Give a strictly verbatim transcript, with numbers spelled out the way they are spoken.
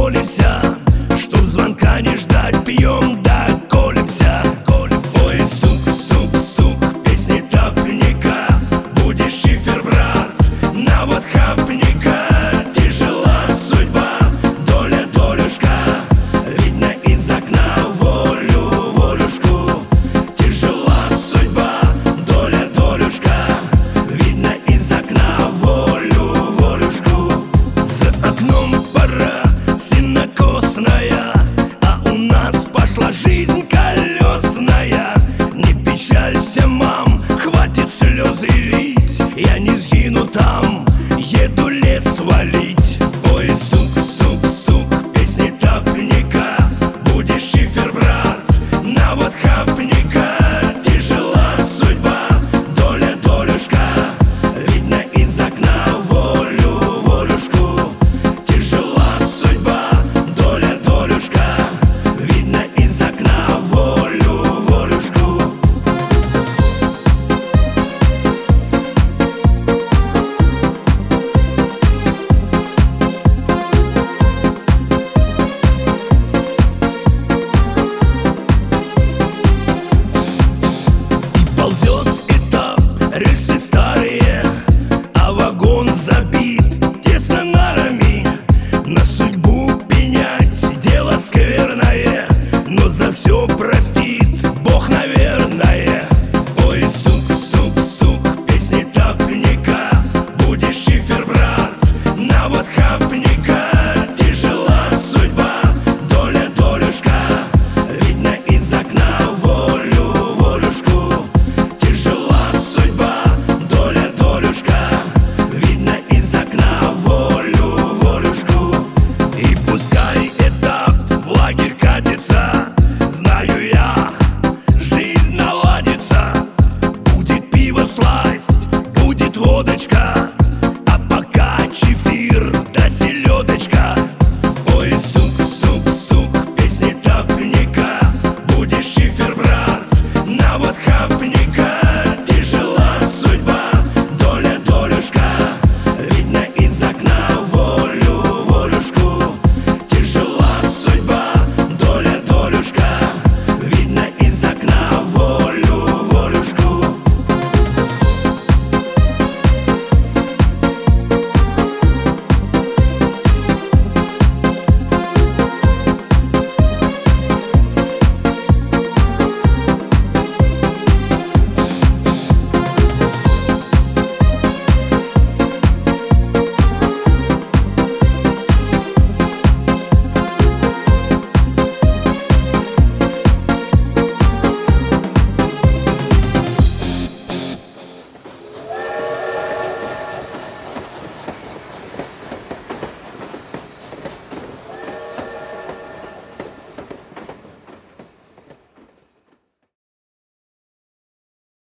молимся, чтоб звонка не ждать, пьем да колемся. Ой, стук, стук, стук, песни топника, будешь шифер, брат, на вот хапника. Тяжела судьба, доля, долюшка, видно из окна волю, волюшку. Тяжела судьба, доля, долюшка, видно из окна волю, волюшку. За окном пора сенокосная, а у нас пошла жизнь колесная. Не печалься, мам, хватит слезы лить, я не сгину там, еду лес валить. Ой, стук, стук, стук, песни топника, будешь шифер, брат, на вот хапника. Тяжела судьба, доля, долюшка, видно из окна волю, волюшку. Тяжела судьба, доля, долюшка, видно из окна волю, волюшку. Ползет этап, рельсы старые, а вагон забит тесно нарами. На судьбу пенять дело скверное, но за все про